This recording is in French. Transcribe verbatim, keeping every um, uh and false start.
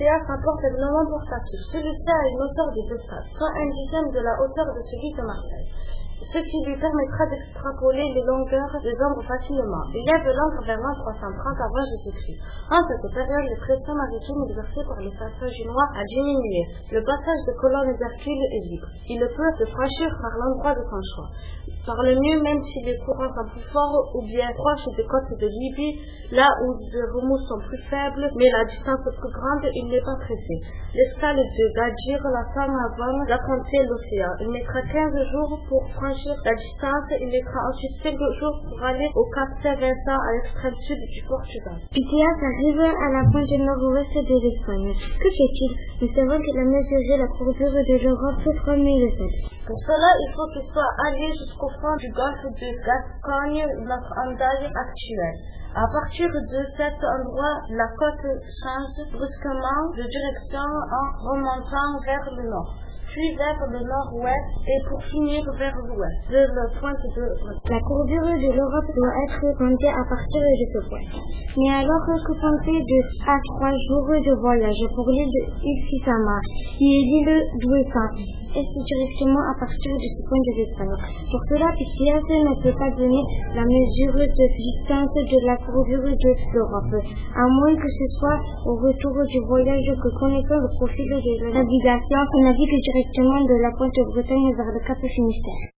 Pithéas rapporte règlement portatif. Celui-ci a une hauteur de deux stades, soit un dixième de la hauteur de celui de Marseille, ce qui lui permettra d'extrapoler les longueurs des ombres facilement. Il y a de l'ombre vers l'an trois cent trente avant Jésus-Christ. En cette période, les pressions maritimes exercées par les passages chinois a diminué. Le passage de colonnes d'Hercule est libre. Il peut se franchir par l'endroit de son choix. Par le mieux, même si les courants sont plus forts ou bien proches des côtes de Libye, là où les remous sont plus faibles, mais la distance plus grande, il n'est pas pressé. L'escale de Gadir l'attend avant d'affronter l'océan. Il mettra quinze jours pour franchir la distance, il mettra ensuite cinq jours pour aller au Cap Saint-Vincent à l'extrême sud du Portugal. Pithéas arrive à la pointe nord-ouest de l'Espagne. Que fait-il? Nous savons qu'il a mesuré la courbure de l'Europe trois mille sept. Pour cela, il faut qu'il soit allé jusqu'au fond du golfe de Gascogne, notre andale actuelle. À partir de cet endroit, la côte change brusquement de direction en remontant vers le nord, puis vers le nord-ouest et pour finir vers l'ouest, de la pointe de... La courbure de l'Europe doit être comptée à partir de ce point. Mais alors que penser de à trois jours de voyage pour l'île de Ifisama, qui est l'île d'Ouessa, est directement à partir de ce point de l'Espagne. Pour cela, Pithéas ne peut pas donner la mesure de distance de la courbure de l'Europe, à moins que ce soit au retour du voyage que, connaissant le profil de la navigation, on navigue directement de la pointe Bretagne vers le Cap Finistère.